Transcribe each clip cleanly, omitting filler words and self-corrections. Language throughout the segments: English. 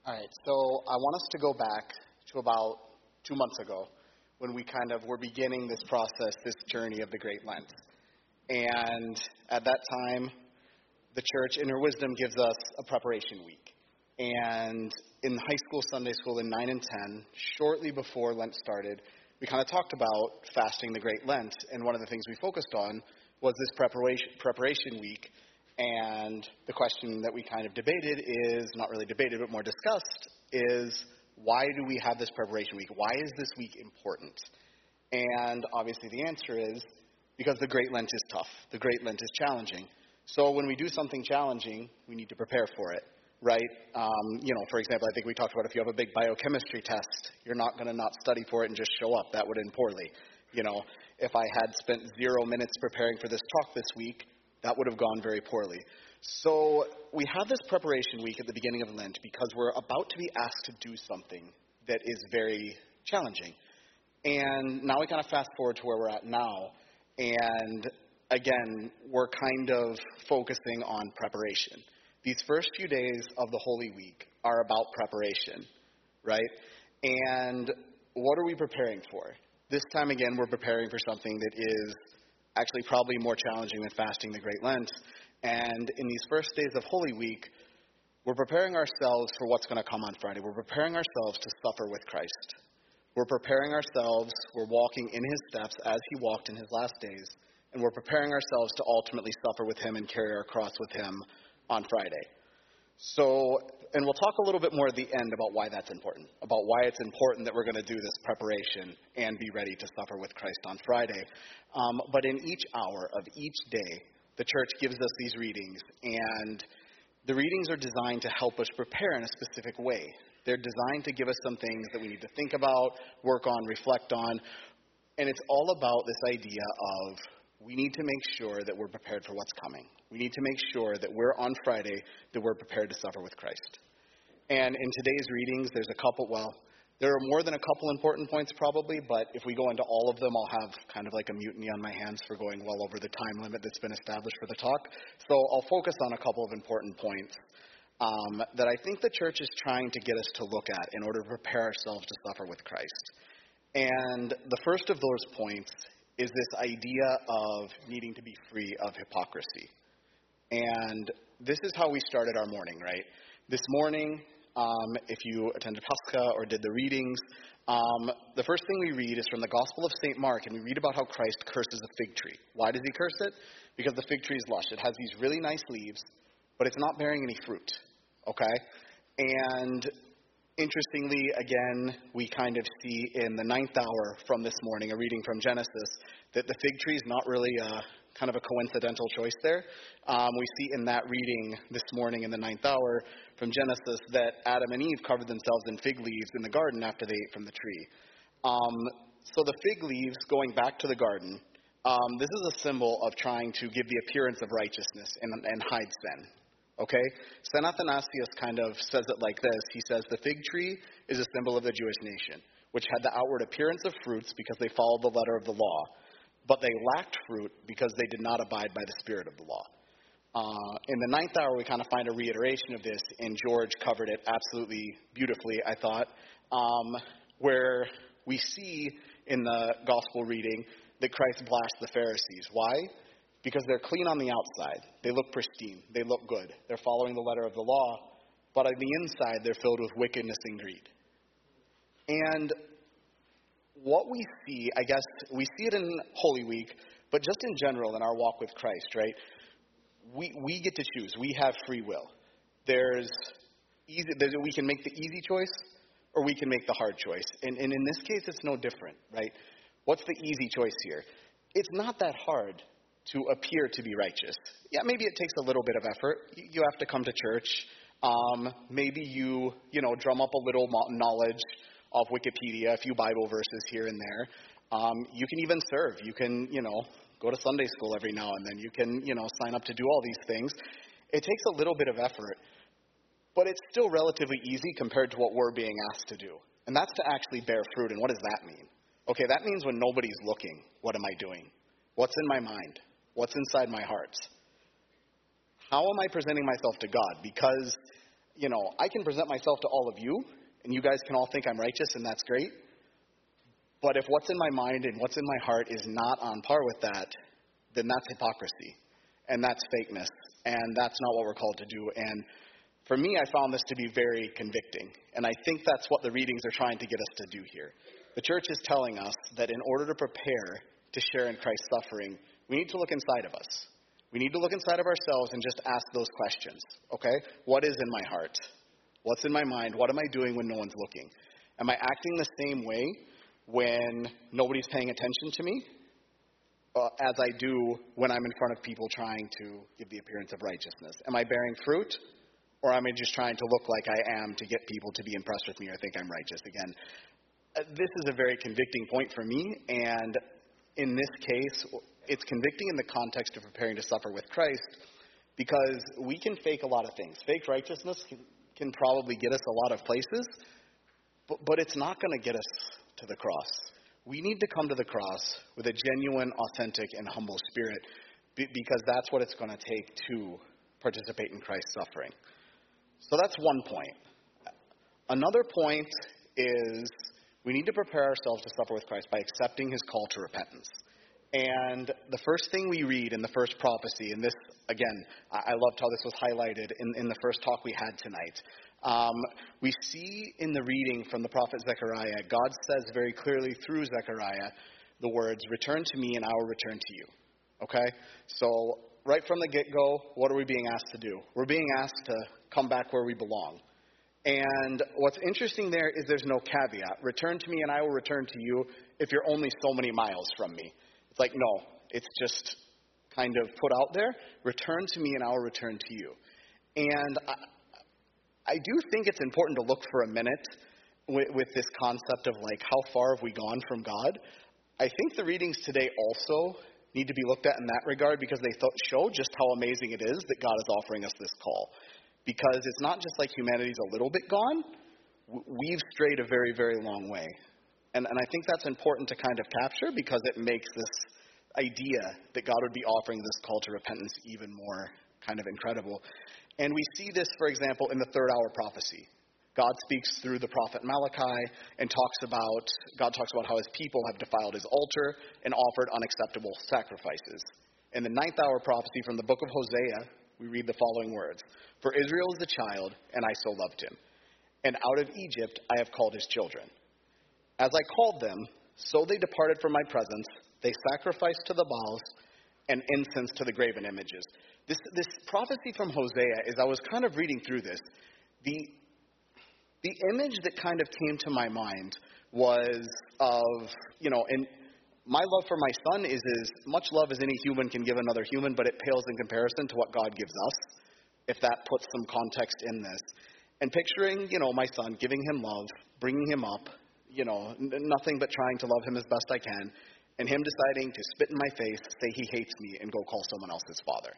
All right, so I want us to go back to about 2 months ago when we kind of were beginning this process, this journey of the Great Lent. And at that time, the church, in her wisdom, gives us a preparation week. And in high school, Sunday school, in 9 and 10, shortly before Lent started, we kind of talked about fasting the Great Lent. And one of the things we focused on was this preparation week. And the question that we kind of debated is, not really debated, but more discussed, is why do we have this preparation week? Why is this week important? And obviously the answer is because the Great Lent is tough. The Great Lent is challenging. So when we do something challenging, we need to prepare for it, right? For example, I think we talked about if you have a big biochemistry test, you're not going to not study for it and just show up. That would end poorly. If I had spent 0 minutes preparing for this talk this week, that would have gone very poorly. So we have this preparation week at the beginning of Lent because we're about to be asked to do something that is very challenging. And now we kind of fast forward to where we're at now. And again, we're kind of focusing on preparation. These first few days of the Holy Week are about preparation, right? And what are we preparing for? This time again, we're preparing for something that is actually probably more challenging than fasting the Great Lent. And in these first days of Holy Week, we're preparing ourselves for what's going to come on Friday. We're preparing ourselves to suffer with Christ. We're preparing ourselves, we're walking in his steps as he walked in his last days, and we're preparing ourselves to ultimately suffer with him and carry our cross with him on Friday. And we'll talk a little bit more at the end about why that's important, about why it's important that we're going to do this preparation and be ready to suffer with Christ on Friday. But in each hour of each day, the church gives us these readings, and the readings are designed to help us prepare in a specific way. They're designed to give us some things that we need to think about, work on, reflect on, and it's all about this idea of we need to make sure that we're prepared for what's coming. We need to make sure that we're on Friday, that we're prepared to suffer with Christ. And in today's readings, there are more than a couple important points probably, but if we go into all of them, I'll have kind of like a mutiny on my hands for going well over the time limit that's been established for the talk. So I'll focus on a couple of important points that I think the church is trying to get us to look at in order to prepare ourselves to suffer with Christ. And the first of those points is this idea of needing to be free of hypocrisy. And this is how we started our morning, right? This morning, if you attended Pascha or did the readings, the first thing we read is from the Gospel of St. Mark, and we read about how Christ curses a fig tree. Why does he curse it? Because the fig tree is lush. It has these really nice leaves, but it's not bearing any fruit, okay? And interestingly, again, we kind of see in the 9th hour from this morning, a reading from Genesis, that the fig tree is not really kind of a coincidental choice there. We see in that reading this morning in the 9th hour from Genesis that Adam and Eve covered themselves in fig leaves in the garden after they ate from the tree. So the fig leaves, going back to the garden, this is a symbol of trying to give the appearance of righteousness and hide sin. Okay? St. Athanasius kind of says it like this. He says, the fig tree is a symbol of the Jewish nation, which had the outward appearance of fruits because they followed the letter of the law, but they lacked fruit because they did not abide by the spirit of the law. In the 9th hour, we kind of find a reiteration of this, and George covered it absolutely beautifully, I thought, where we see in the gospel reading that Christ blasts the Pharisees. Why? Because they're clean on the outside. They look pristine. They look good. They're following the letter of the law. But on the inside, they're filled with wickedness and greed. And what we see, I guess, we see it in Holy Week, but just in general in our walk with Christ, right? We get to choose. We have free will. We can make the easy choice, or we can make the hard choice. And in this case, it's no different, right? What's the easy choice here? It's not that hard to appear to be righteous. Yeah, maybe it takes a little bit of effort. You have to come to church. Maybe you drum up a little knowledge of Wikipedia, a few Bible verses here and there. You can even serve. You can, go to Sunday school every now and then. You can, sign up to do all these things. It takes a little bit of effort, but it's still relatively easy compared to what we're being asked to do. And that's to actually bear fruit. And what does that mean? Okay, that means when nobody's looking, what am I doing? What's in my mind? What's inside my heart? How am I presenting myself to God? Because, I can present myself to all of you, and you guys can all think I'm righteous, and that's great. But if what's in my mind and what's in my heart is not on par with that, then that's hypocrisy, and that's fakeness, and that's not what we're called to do. And for me, I found this to be very convicting, and I think that's what the readings are trying to get us to do here. The church is telling us that in order to prepare to share in Christ's suffering, we need to look inside of us. We need to look inside of ourselves and just ask those questions, okay? What is in my heart? What's in my mind? What am I doing when no one's looking? Am I acting the same way when nobody's paying attention to me as I do when I'm in front of people trying to give the appearance of righteousness? Am I bearing fruit, or am I just trying to look like I am to get people to be impressed with me or think I'm righteous again? This is a very convicting point for me, and in this case, it's convicting in the context of preparing to suffer with Christ, because we can fake a lot of things. Fake righteousness can probably get us a lot of places, but it's not going to get us to the cross. We need to come to the cross with a genuine, authentic, and humble spirit, because that's what it's going to take to participate in Christ's suffering. So that's one point. Another point is we need to prepare ourselves to suffer with Christ by accepting his call to repentance. And the first thing we read in the first prophecy, and this, again, I loved how this was highlighted in the first talk we had tonight. We see in the reading from the prophet Zechariah, God says very clearly through Zechariah the words, "Return to me and I will return to you." Okay? So right from the get-go, what are we being asked to do? We're being asked to come back where we belong. And what's interesting there is there's no caveat. Return to me and I will return to you if you're only so many miles from me. It's like, no, it's just kind of put out there. Return to me and I will return to you. And I do think it's important to look for a minute with this concept of like, how far have we gone from God? I think the readings today also need to be looked at in that regard, because they show just how amazing it is that God is offering us this call. Because it's not just like humanity's a little bit gone. We've strayed a very, very long way. And I think that's important to kind of capture, because it makes this idea that God would be offering this call to repentance even more kind of incredible. And we see this, for example, in the third hour prophecy. God speaks through the prophet Malachi and God talks about how his people have defiled his altar and offered unacceptable sacrifices. In the ninth hour prophecy from the book of Hosea, we read the following words: "For Israel is a child, and I so loved him. And out of Egypt I have called his children. As I called them, so they departed from my presence. They sacrificed to the Baals and incense to the graven images." This prophecy from Hosea, as I was kind of reading through this, the image that kind of came to my mind was of, and my love for my son is as much love as any human can give another human, but it pales in comparison to what God gives us, if that puts some context in this. And picturing, my son, giving him love, bringing him up, nothing but trying to love him as best I can, and him deciding to spit in my face, say he hates me, and go call someone else his father.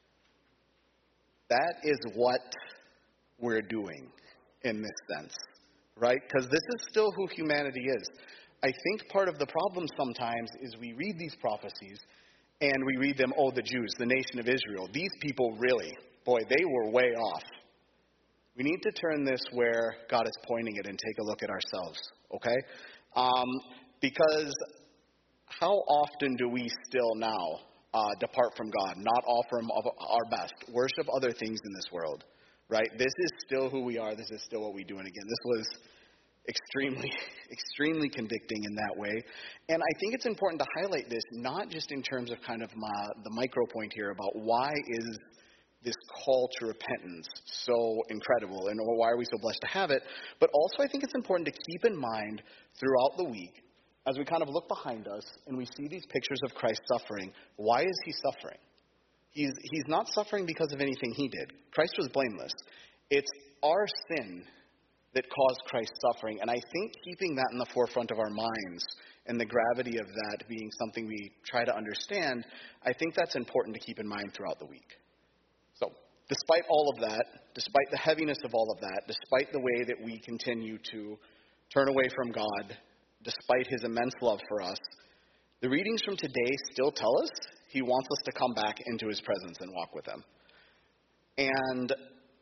That is what we're doing in this sense, right? Because this is still who humanity is. I think part of the problem sometimes is we read these prophecies and we read them, the Jews, the nation of Israel. These people really, they were way off. We need to turn this where God is pointing it and take a look at ourselves, okay? Because how often do we still now depart from God, not offer him our best, worship other things in this world, right? This is still who we are. This is still what we do. And again, this was extremely, extremely convicting in that way. And I think it's important to highlight this, not just in terms of kind of the micro point here about why is this call to repentance so incredible and why are we so blessed to have it, but also I think it's important to keep in mind throughout the week, as we kind of look behind us and we see these pictures of Christ suffering, why is he suffering? He's not suffering because of anything he did. Christ was blameless. It's our sin that caused Christ's suffering. And I think keeping that in the forefront of our minds and the gravity of that being something we try to understand, I think that's important to keep in mind throughout the week. So despite all of that, despite the heaviness of all of that, despite the way that we continue to turn away from God, despite his immense love for us, the readings from today still tell us he wants us to come back into his presence and walk with him. And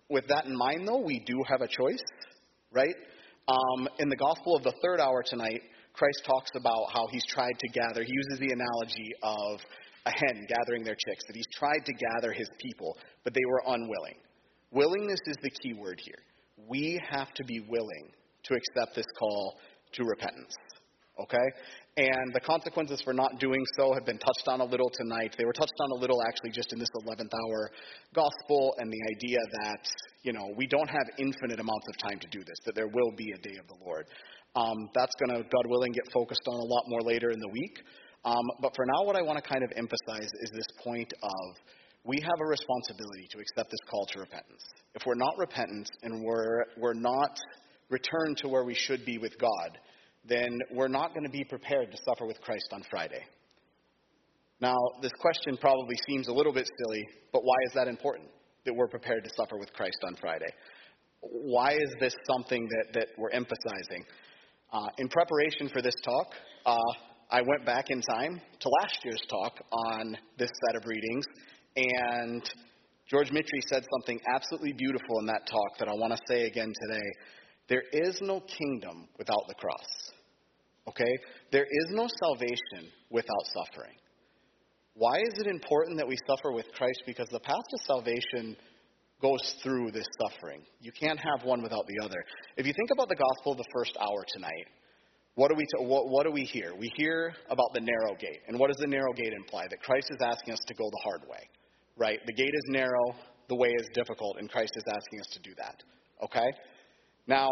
with that in mind, though, we do have a choice, right? In the Gospel of the third hour tonight, Christ talks about how he's tried to gather. He uses the analogy of a hen gathering their chicks, that he's tried to gather his people, but they were unwilling. Willingness is the key word here. We have to be willing to accept this call to repentance, okay? And the consequences for not doing so have been touched on a little tonight. They were touched on a little actually just in this 11th hour gospel, and the idea that, we don't have infinite amounts of time to do this, that there will be a day of the Lord. That's going to, God willing, get focused on a lot more later in the week. But for now, what I want to kind of emphasize is this point of we have a responsibility to accept this call to repentance. If we're not repentant and we're not returned to where we should be with God, then we're not going to be prepared to suffer with Christ on Friday. Now, this question probably seems a little bit silly, but why is that important, that we're prepared to suffer with Christ on Friday? Why is this something that we're emphasizing? In preparation for this talk, I went back in time to last year's talk on this set of readings, and George Mitri said something absolutely beautiful in that talk that I want to say again today. There is no kingdom without the cross. Okay? There is no salvation without suffering. Why is it important that we suffer with Christ? Because the path to salvation goes through this suffering. You can't have one without the other. If you think about the gospel of the first hour tonight, what do we hear? We hear about the narrow gate. And what does the narrow gate imply? That Christ is asking us to go the hard way. Right? The gate is narrow, the way is difficult, and Christ is asking us to do that. Okay? Now,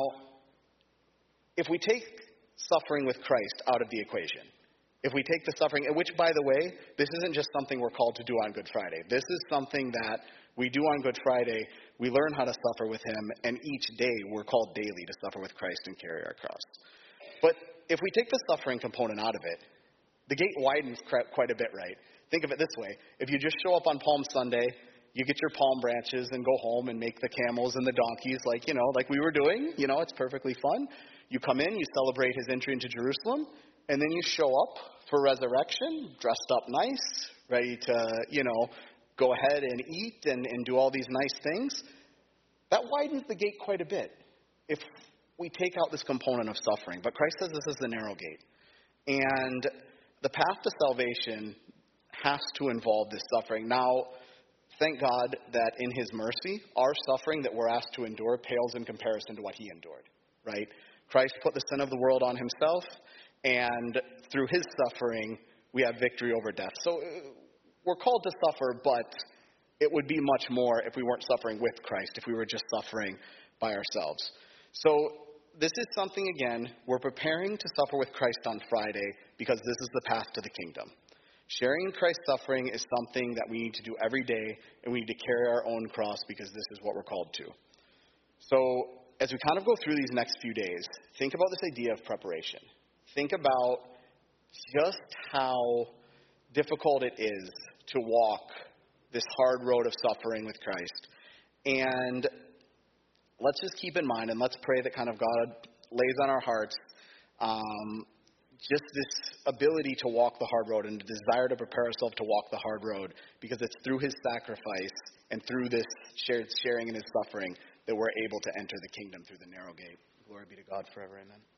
if we take suffering with Christ out of the equation, if we take the suffering, which, by the way, this isn't just something we're called to do on Good Friday. This is something that we do on Good Friday. We learn how to suffer with him, and each day we're called daily to suffer with Christ and carry our cross. But if we take the suffering component out of it, the gate widens quite a bit, right? Think of it this way. If you just show up on Palm Sunday, you get your palm branches and go home and make the camels and the donkeys like we were doing. It's perfectly fun. You come in, you celebrate his entry into Jerusalem, and then you show up for resurrection, dressed up nice, ready to, go ahead and eat and do all these nice things. That widens the gate quite a bit if we take out this component of suffering. But Christ says this is the narrow gate. And the path to salvation has to involve this suffering. Now, thank God that in his mercy, our suffering that we're asked to endure pales in comparison to what he endured, right? Christ put the sin of the world on himself, and through his suffering, we have victory over death. So we're called to suffer, but it would be much more if we weren't suffering with Christ, if we were just suffering by ourselves. So this is something, again, we're preparing to suffer with Christ on Friday because this is the path to the kingdom. Sharing in Christ's suffering is something that we need to do every day, and we need to carry our own cross because this is what we're called to. So as we kind of go through these next few days, think about this idea of preparation. Think about just how difficult it is to walk this hard road of suffering with Christ. And let's just keep in mind, and let's pray that kind of God lays on our hearts just this ability to walk the hard road and the desire to prepare ourselves to walk the hard road, because it's through his sacrifice and through this sharing in his suffering that we're able to enter the kingdom through the narrow gate. Glory be to God forever. Amen.